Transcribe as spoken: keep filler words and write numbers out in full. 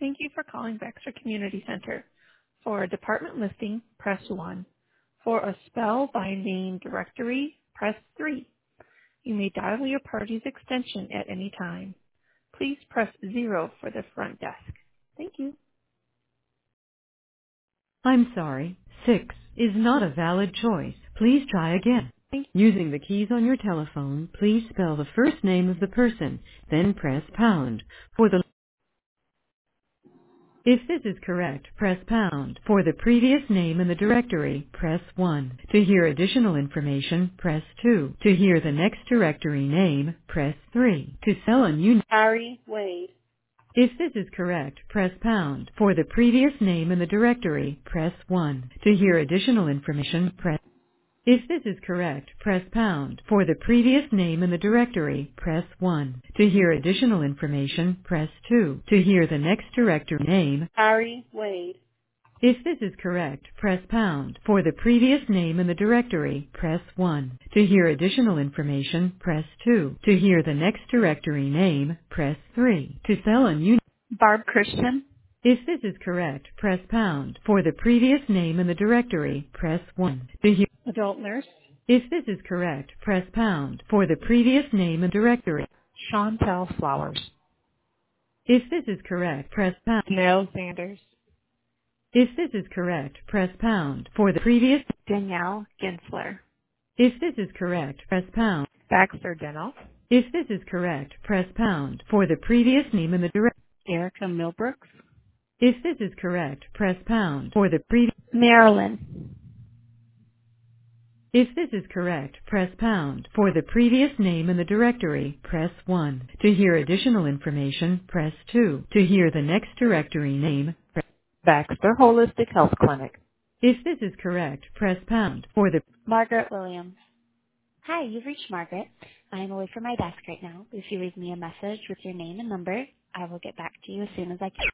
Thank you for calling Baxter Community Center. For a department listing, press one. For a spell by name directory, press three. You may dial your party's extension at any time. Please press zero for the front desk. Thank you. I'm sorry, six is not a valid choice. Please try again. Thank Using the keys on your telephone, please spell the first name of the person, then press pound. For the If this is correct, press pound. For the previous name in the directory, press one. To hear additional information, press two. To hear the next directory name, press three. To sell a new Harry Wade. If this is correct, press pound. For the previous name in the directory, press one. To hear additional information, press If this is correct, press pound. For the previous name in the directory, press one. To hear additional information, press two. To hear the next directory name, Harry Wade. if this is correct, press pound. For the previous name in the directory, press one. To hear additional information, press two. To hear the next directory name, press three. To sell a new Barb Christian. If this is correct, press pound. For the previous name in the directory, press one. To hear Adult nurse. If this is correct, press pound. For the previous name in directory. Chantel Flowers. If this is correct, press pound. Nell Sanders. If this is correct, press pound. For the previous Danielle Ginsler. If this is correct, press pound. Baxter Dennoff. If this is correct, press pound. For the previous name in the direct. Erica Milbrooks. If this is correct, press pound. For the previous. Marilyn. If this is correct, press pound. For the previous name in the directory, press one. To hear additional information, press two. To hear the next directory name, press. Baxter Holistic Health Clinic. If this is correct, press pound. For the Margaret Williams. Hi, you've reached Margaret. I am away from my desk right now. If you leave me a message with your name and number, I will get back to you as soon as I can.